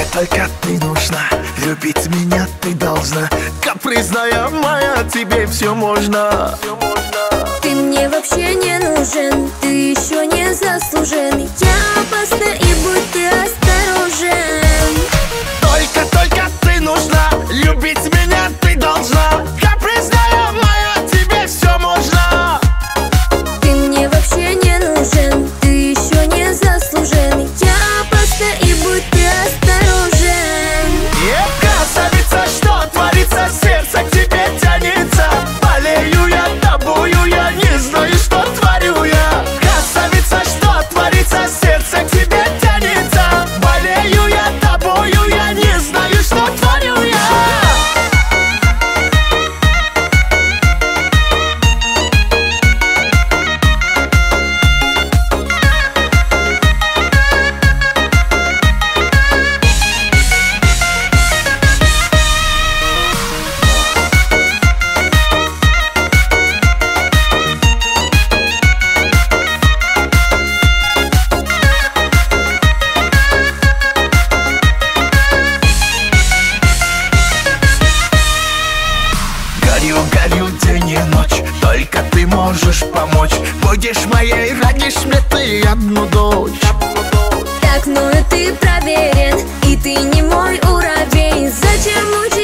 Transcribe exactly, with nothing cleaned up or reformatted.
только ты нужна, любить меня ты должна. Капризная моя, тебе все можно. Ты мне вообще не нужен, ты еще не заслужен. Я опасна, и будь ты осторожен. Только-только ты нужна, любить меня ты должна. Капризная моя, тебе все можно. Ты мне вообще не нужен, ты еще не заслужен. Я опасна, и будь ты осторожен. Эх, красавица, что творится, сердце к тебе тянется. Болею я тобою, я не знаю, что творю я. Красавица, что творится, сердце к тебе тянется. Болею я тобою, я не знаю, что творю я. Горю, горю день и ночь, только ты можешь помочь. Будешь моей, родишь мне ты одну дочь. Так, ну и ты проверен, и ты не мой уровень. Зачем мучить?